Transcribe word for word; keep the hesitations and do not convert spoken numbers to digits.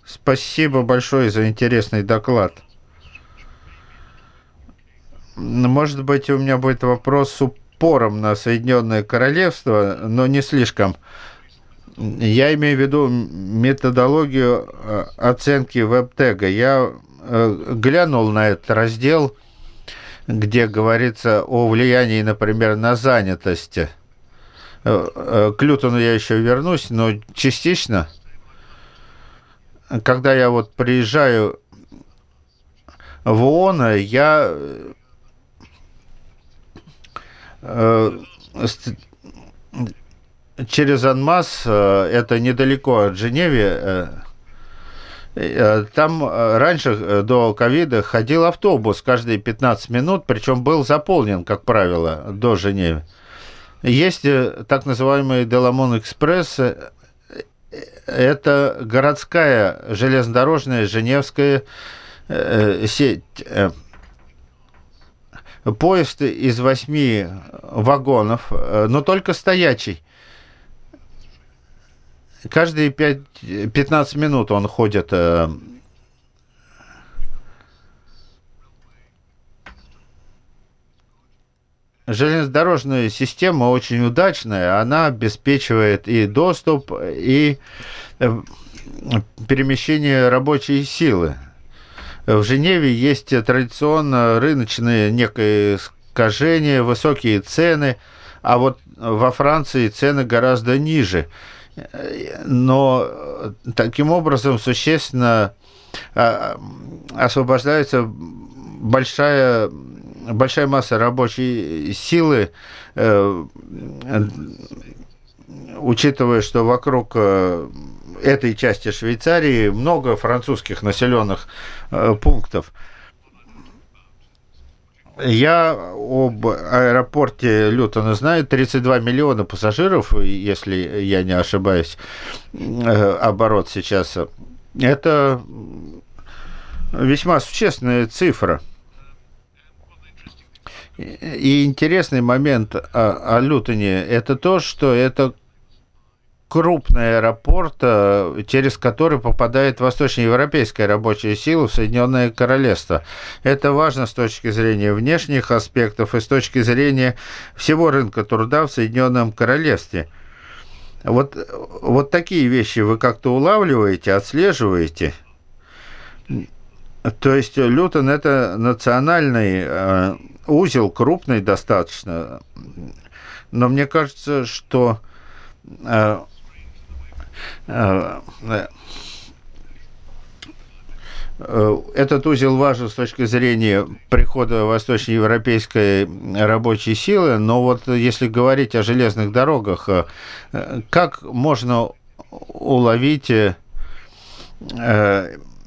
Спасибо большое за интересный доклад. М, Может быть, у меня будет вопрос с упором на Соединенное Королевство, но не слишком. Я имею в виду м, методологию э, оценки веб-тега. Я э, глянул на этот раздел, где говорится о влиянии, например, на занятость. Э, э, К Лютону я еще вернусь, но частично, когда я вот приезжаю в ООН, я э, с- через Анмас, э, это недалеко от Женевы, э, э, там э, раньше, э, до ковида, ходил автобус каждые пятнадцать минут, причем был заполнен, как правило, до Женевы. Есть э, так называемый Деламон Экспресс, э, это городская железнодорожная женевская э, сеть. Э, Поезд из восьми вагонов, э, но только стоячий. Каждые пять пятнадцать минут он ходит. э, Железнодорожная система очень удачная, она обеспечивает и доступ, и э, перемещение рабочей силы. В Женеве есть традиционно рыночные некое искажения, высокие цены, а вот во Франции цены гораздо ниже. Но таким образом существенно а, освобождается большая, большая масса рабочей силы, э, учитывая, что вокруг э, этой части Швейцарии много французских населенных э, пунктов. Я об аэропорте Лютона знаю, тридцать два миллиона пассажиров, если я не ошибаюсь, э, оборот сейчас. Это весьма существенная цифра. И интересный момент о, о Лютоне – это то, что это крупный аэропорт, э, через который попадает восточноевропейская рабочая сила в Соединенное Королевство. Это важно с точки зрения внешних аспектов и с точки зрения всего рынка труда в Соединенном Королевстве. Вот, вот такие вещи вы как-то улавливаете, отслеживаете. То есть Лютон это национальный э, узел, крупный достаточно. Но мне кажется, что э, э, э, этот узел важен с точки зрения прихода восточноевропейской рабочей силы, но вот если говорить о железных дорогах, э, как можно уловить э,